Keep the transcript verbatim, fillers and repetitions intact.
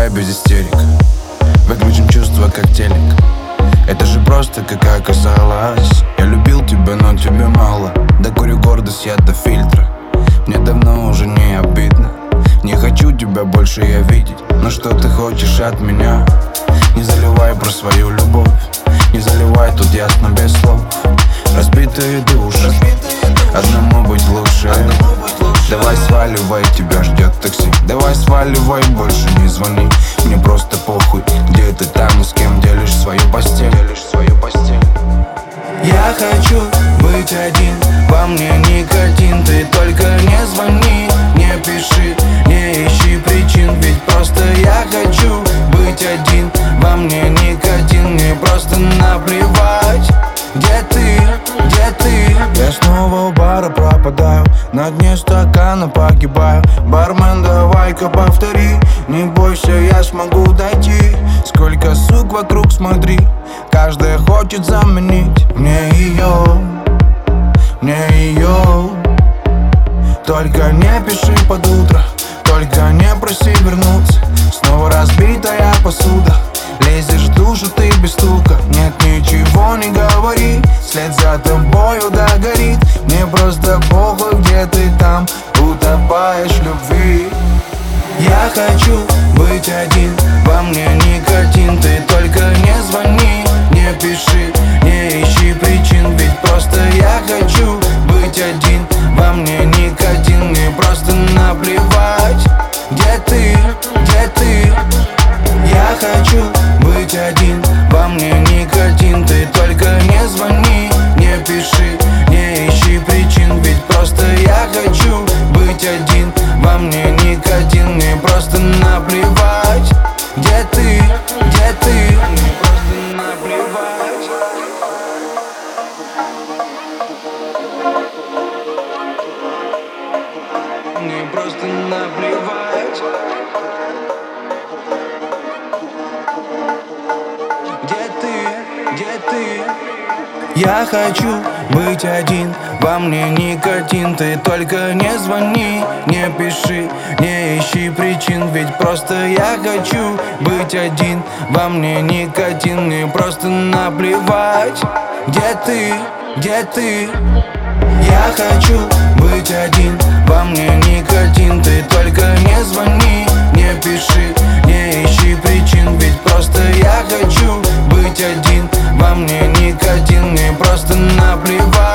давай без истерик, выключим чувства как телек. Это же просто как оказалось. Я любил тебя, но тебе мало. Докурю гордость, я до фильтра. Мне давно уже не обидно. Не хочу тебя больше я видеть. Но что ты хочешь от меня? Не заливай про свою любовь. Не заливай, тут ясно без слов. Разбитые души, одному быть лучше. Давай сваливай, тебя ждет такси. Давай сваливай, больше не звони. Мне просто похуй, где ты там и с кем делишь свою постель. Я хочу быть один, во мне никотин. Ты только не звони, не пиши, не ищи причин. Ведь просто я хочу быть один, во мне никотин. Мне просто наплевать, где ты, где ты. Я снова у бара пропадаю, на дне стакана погибаю. Бармен, давай-ка повтори, не бойся, я смогу дойти. Сколько сук вокруг, смотри, каждая хочет заменить мне ее, мне ее. Только не пиши под утро, только не проси вернуться. Снова разбитая посуда, лезешь в душу ты без стука. Нет, ничего не говори, вслед за тобою догорит. Мне просто похуй, где ты там утопаешь в любви. Я хочу быть один, во мне никотин. Ты только не звони, не пиши, не ищи причин. Ведь просто я хочу быть один, во мне никотин. Мне просто наплевать, где ты, где ты. Я хочу быть один, во мне никотин. Ты только не звони, не пиши, не ищи причин. Ведь просто я хочу быть один, во мне никотин. Мне просто наплевать, где ты, где ты. Мне просто наплевать. Мне просто наплевать, где ты, где ты. Я хочу быть один, во мне никотин. Ты только не звони, не пиши, не ищи причин. Ведь просто я хочу быть один, во мне никотин. Мне просто наплевать, где ты, где ты. Я хочу быть один, во мне никотин. Ты только не звони, не пиши, не ищи причин. Ведь просто я хочу быть один, во мне никотин. Мне просто наплевать.